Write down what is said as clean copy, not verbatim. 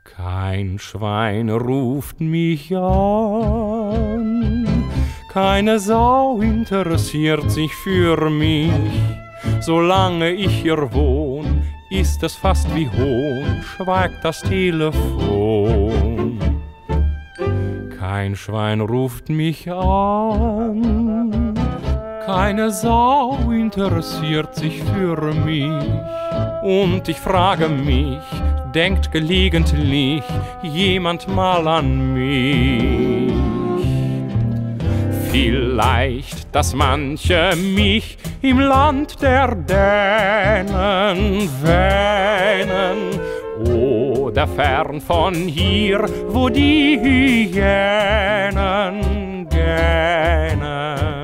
Kein Schwein ruft mich an, keine Sau interessiert sich für mich. Solange ich hier wohn, ist es fast wie Hohn, schweigt das Telefon. Kein Schwein ruft mich an, keine Sau interessiert sich für mich. Und ich frage mich, denkt gelegentlich jemand mal an mich? Vielleicht, dass manche mich im Land der Dänen wähnen oder fern von hier, wo die Hyänen gähnen.